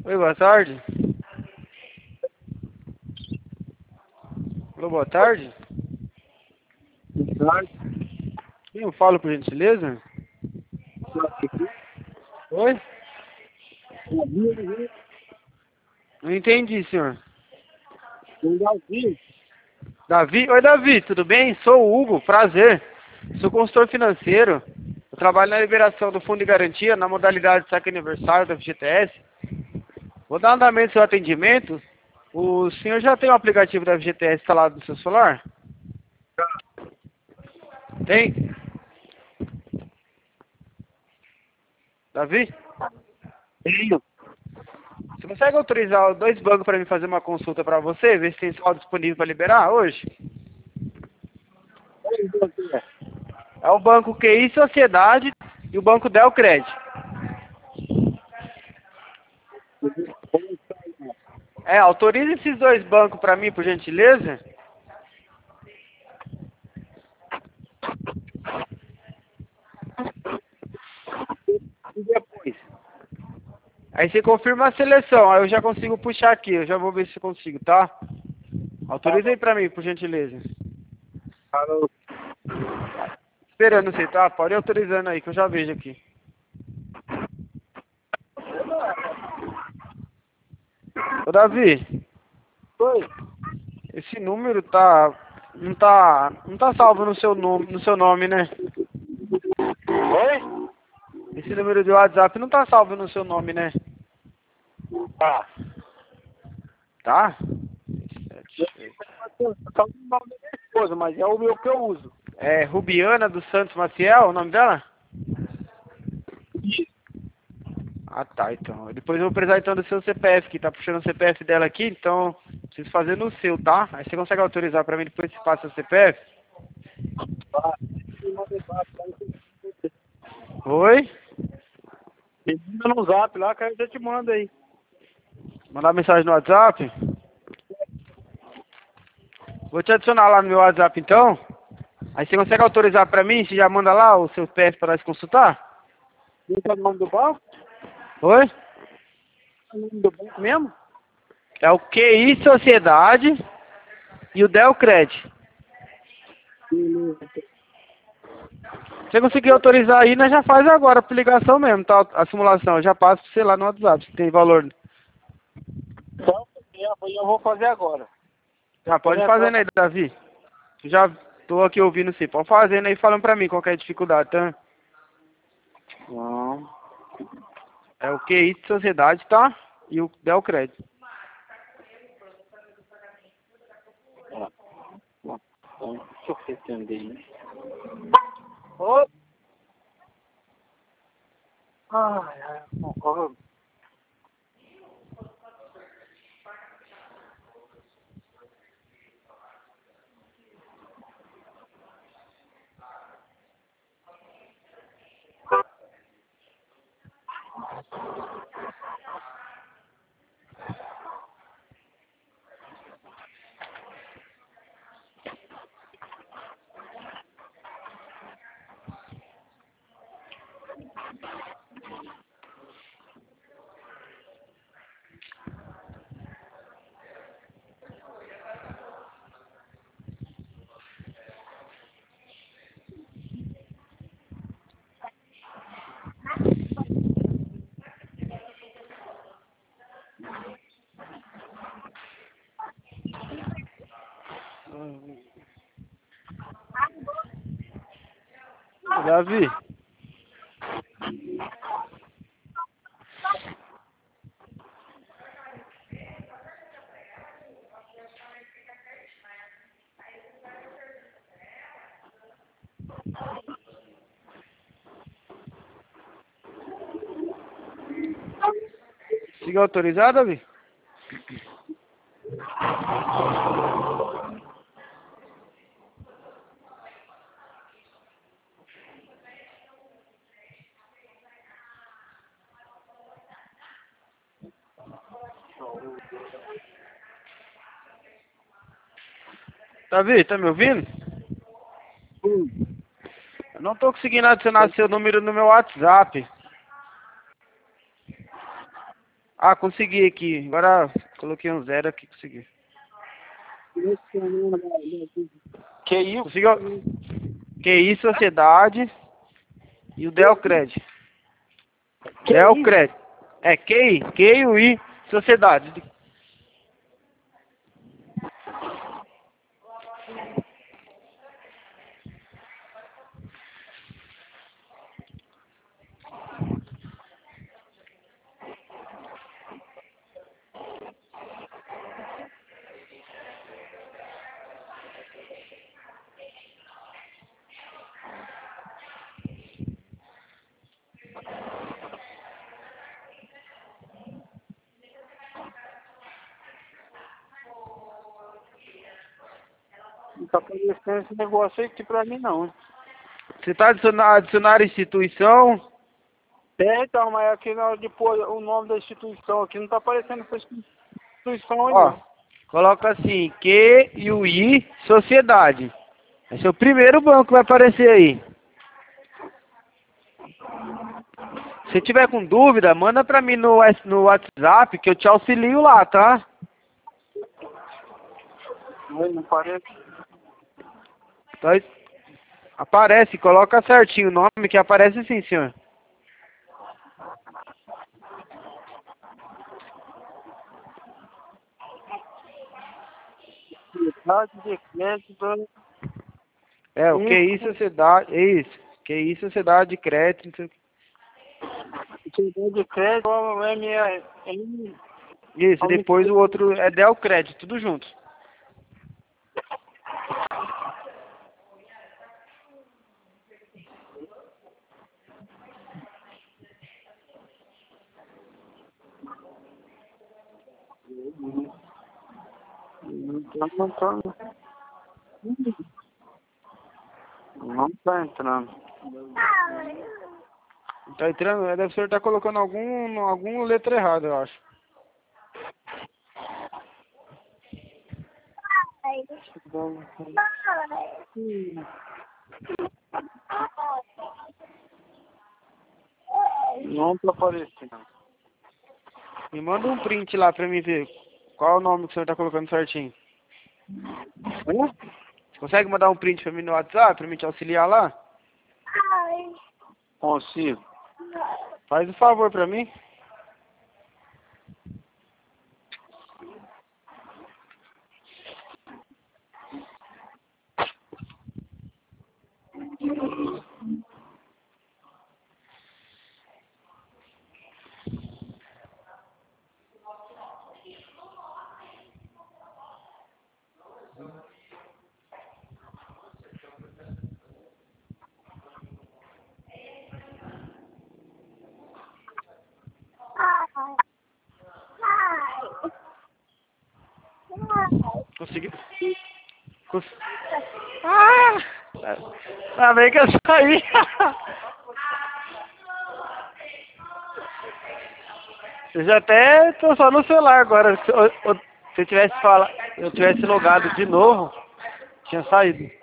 Oi, boa tarde. Alô, boa tarde. Quem eu falo, por gentileza? Oi? Não entendi, senhor. Davi? Oi, Davi, tudo bem? Sou o Hugo, prazer. Sou consultor financeiro. Eu trabalho na liberação do Fundo de Garantia, na modalidade de saque aniversário da FGTS. Vou dar andamento ao seu atendimento. O senhor já tem o aplicativo da FGTS instalado no seu celular? Tem? Davi? Tenho. Você consegue autorizar os dois bancos para mim fazer uma consulta para você? Ver se tem saldo disponível para liberar hoje? É o Banco QI Sociedade e o Banco Delcred. Autoriza esses dois bancos para mim, por gentileza. E depois? Aí você confirma a seleção, aí eu já consigo puxar aqui, eu já vou ver se eu consigo, tá? Autoriza aí pra mim, por gentileza. Alô. Esperando você, tá? Pode ir autorizando aí, que eu já vejo aqui. Ô, Davi, Oi. esse número não tá salvo no seu nome, né? Oi? Esse número de WhatsApp não tá salvo no seu nome, né? Tá. Tá? Tá o nome da minha esposa, mas é o meu que eu uso. É Rubiana dos Santos Maciel, o nome dela? Ah, tá, então. Depois eu vou precisar então do seu CPF, que tá puxando o CPF dela aqui, então preciso fazer no seu, tá? Aí você consegue autorizar pra mim depois que passa o CPF? Tá. Oi? Me manda no zap lá que eu já te mando aí. Mandar mensagem no WhatsApp? Vou te adicionar lá no meu WhatsApp então. Aí você consegue autorizar pra mim? Você já manda lá o seu CPF pra nós consultar? Não tá o nome do banco? Oi? É o nome do banco mesmo? É o QI Sociedade e o Delcred. Beleza. Se você conseguir autorizar aí, nós já faz agora por ligação mesmo, tá? A simulação. Eu já passo pra você lá no WhatsApp, se tem valor. Só o tempo aí eu vou fazer agora. Ah, pode ir fazendo aí, Davi. Já tô aqui ouvindo você. Pode fazendo aí, falando pra mim qual que é a dificuldade, tá? Não. É o QI de Sociedade, tá? E o Delcred. Deixa eu entender, né? Ô! Ai, concordo. Davi. Siga autorizado, Davi? Davi, tá me ouvindo? Eu não tô conseguindo adicionar seu número no meu WhatsApp. Ah, consegui aqui. Agora coloquei um 0 aqui, consegui. QI. Conseguiu? QI Sociedade e o Delcred. Delcred. É QI Sociedade. Não tá aparecendo esse negócio aí aqui pra mim, não. Você tá adicionando instituição? É, então, mas aqui na hora de pôr o nome da instituição aqui, não tá aparecendo essa instituição aí, Ó, não. coloca assim, QI Sociedade. Esse é o primeiro banco que vai aparecer aí. Se tiver com dúvida, manda pra mim no WhatsApp que eu te auxilio lá, tá? Não parece. Então, aparece, coloca certinho o nome que aparece sim, senhor. Cidade de crédito. É, o QI Sociedade, é isso. QI Sociedade de Crédito. Cidade de crédito, MR. Isso, depois o outro é Delcred, tudo junto. Não tá entrando. Tá entrando, deve ser tá colocando alguma letra errada, eu acho. Não tá aparecendo. Me manda um print lá pra mim ver qual é o nome que o senhor tá colocando certinho. Você consegue mandar um print pra mim no WhatsApp, pra mim te auxiliar lá? Consigo. Faz um favor pra mim. Consegui. Ah! Tá bem que eu saí. Eu já até tô só no celular agora. Se eu tivesse logado de novo, tinha saído.